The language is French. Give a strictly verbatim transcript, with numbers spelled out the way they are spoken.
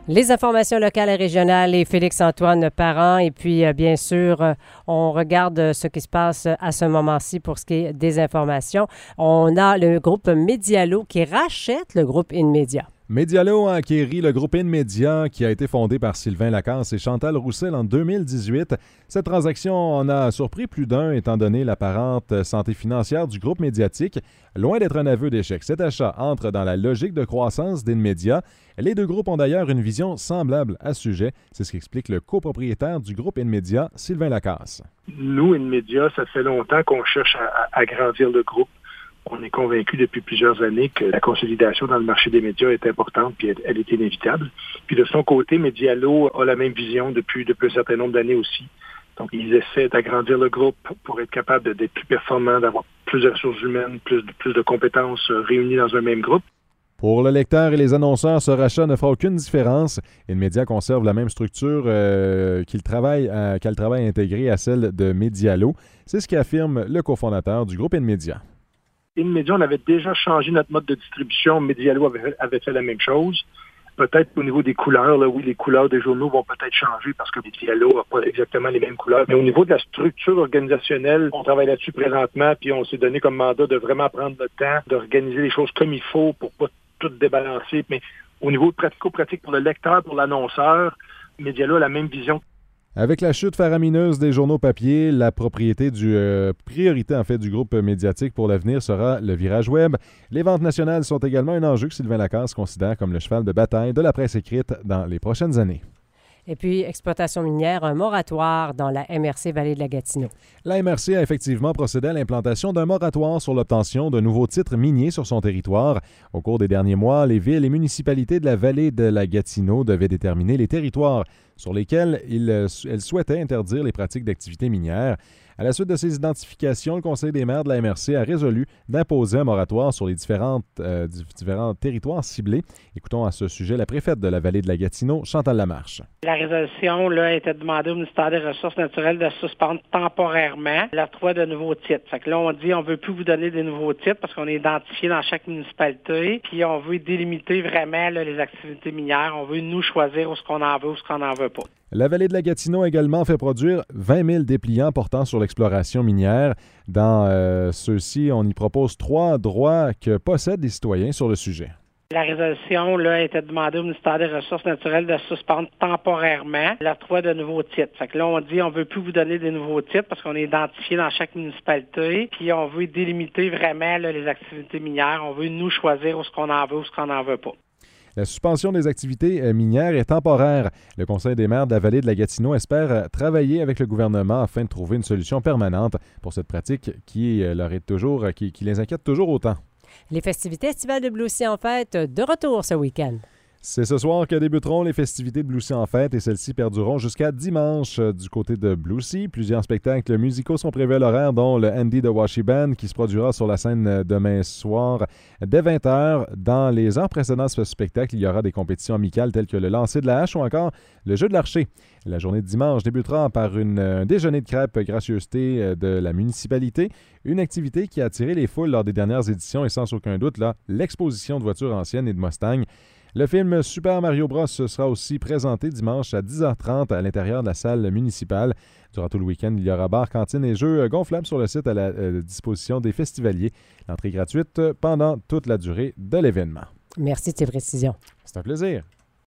Les informations locales et régionales et Félix-Antoine Parent. Et puis, euh, bien sûr, euh, on regarde euh, ce qui se passe à ce moment-ci pour ce qui est des informations. On a le groupe Medialo qui rachète le groupe InMedia. Medialo a acquéri le groupe InMedia qui a été fondé par Sylvain Lacasse et Chantal Roussel en deux mille dix-huit. Cette transaction en a surpris plus d'un étant donné l'apparente santé financière du groupe médiatique. Loin d'être un aveu d'échec, cet achat entre dans la logique de croissance d'InMedia. Les deux groupes ont d'ailleurs une vision semblable à ce sujet. C'est ce qu'explique le copropriétaire du groupe InMedia, Sylvain Lacasse. Nous, InMedia, ça fait longtemps qu'on cherche à, à agrandir le groupe. On est convaincu depuis plusieurs années que la consolidation dans le marché des médias est importante puis elle, elle est inévitable. Puis de son côté, Medialo a la même vision depuis, depuis un certain nombre d'années aussi. Donc, ils essaient d'agrandir le groupe pour être capable d'être plus performants, d'avoir plus de ressources humaines, plus, plus de compétences réunies dans un même groupe. Pour le lecteur et les annonceurs, ce rachat ne fera aucune différence. InMedia conserve la même structure euh, qu'il travaille à, qu'elle travaille intégrée à celle de Medialo. C'est ce qu'affirme le cofondateur du groupe InMedia. InMedia, on avait déjà changé notre mode de distribution. Medialo avait, avait fait la même chose. Peut-être au niveau des couleurs, là, oui, les couleurs des journaux vont peut-être changer parce que Medialo n'a pas exactement les mêmes couleurs. Mais au niveau de la structure organisationnelle, on travaille là-dessus présentement, puis on s'est donné comme mandat de vraiment prendre le temps d'organiser les choses comme il faut pour pas tout débalancer. Mais au niveau pratico-pratique pour le lecteur, pour l'annonceur, Medialo a la même vision. Avec la chute faramineuse des journaux papier, la propriété du euh, priorité en fait du groupe médiatique pour l'avenir sera le virage web. Les ventes nationales sont également un enjeu que Sylvain Lacasse considère comme le cheval de bataille de la presse écrite dans les prochaines années. Et puis, exploitation minière, un moratoire dans la M R C Vallée de la Gatineau. La M R C a effectivement procédé à l'implantation d'un moratoire sur l'obtention de nouveaux titres miniers sur son territoire. Au cours des derniers mois, les villes et municipalités de la Vallée de la Gatineau devaient déterminer les territoires sur lesquels ils, elles souhaitaient interdire les pratiques d'activités minières. À la suite de ces identifications, le Conseil des maires de la M R C a résolu d'imposer un moratoire sur les différentes, euh, différents territoires ciblés. Écoutons à ce sujet la préfète de la Vallée de la Gatineau, Chantal Lamarche. La résolution là, était demandée au ministère des Ressources naturelles de suspendre temporairement l'octroi de nouveaux titres. Fait que là, on dit on ne veut plus vous donner des nouveaux titres parce qu'on est identifié dans chaque municipalité. Puis on veut délimiter vraiment là, les activités minières. On veut nous choisir où ce qu'on en veut, où ce qu'on n'en veut pas. La Vallée de la Gatineau a également fait produire vingt mille dépliants portant sur l'exploration minière. Dans euh, ceux-ci, on y propose trois droits que possèdent les citoyens sur le sujet. La résolution là, était demandée au ministère des Ressources naturelles de suspendre temporairement l'octroi de nouveaux titres. Fait que là, on dit on ne veut plus vous donner des nouveaux titres parce qu'on est identifié dans chaque municipalité. Puis on veut délimiter vraiment là, les activités minières. On veut nous choisir où ce qu'on en veut, où ce qu'on n'en veut pas. La suspension des activités minières est temporaire. Le Conseil des maires de la Vallée de la Gatineau espère travailler avec le gouvernement afin de trouver une solution permanente pour cette pratique qui, leur est toujours, qui, qui les inquiète toujours autant. Les festivités estivales de Blue Sea en fête de retour ce week-end. C'est ce soir que débuteront les festivités de Blue Sea en fête et celles-ci perdureront jusqu'à dimanche du côté de Blue Sea. Plusieurs spectacles musicaux sont prévus à l'horaire, dont le Andy the Washi Band qui se produira sur la scène demain soir dès vingt heures. Dans les heures précédant ce spectacle, il y aura des compétitions amicales telles que le lancer de la hache ou encore le jeu de l'archer. La journée de dimanche débutera par une, un déjeuner de crêpes gracieuseté de la municipalité, une activité qui a attiré les foules lors des dernières éditions et sans aucun doute là, l'exposition de voitures anciennes et de Mustang. Le film Super Mario Bros sera aussi présenté dimanche à dix heures trente à l'intérieur de la salle municipale. Durant tout le week-end, il y aura bar, cantine et jeux gonflables sur le site à la euh, disposition des festivaliers. L'entrée est gratuite pendant toute la durée de l'événement. Merci de tes précisions. C'est un plaisir.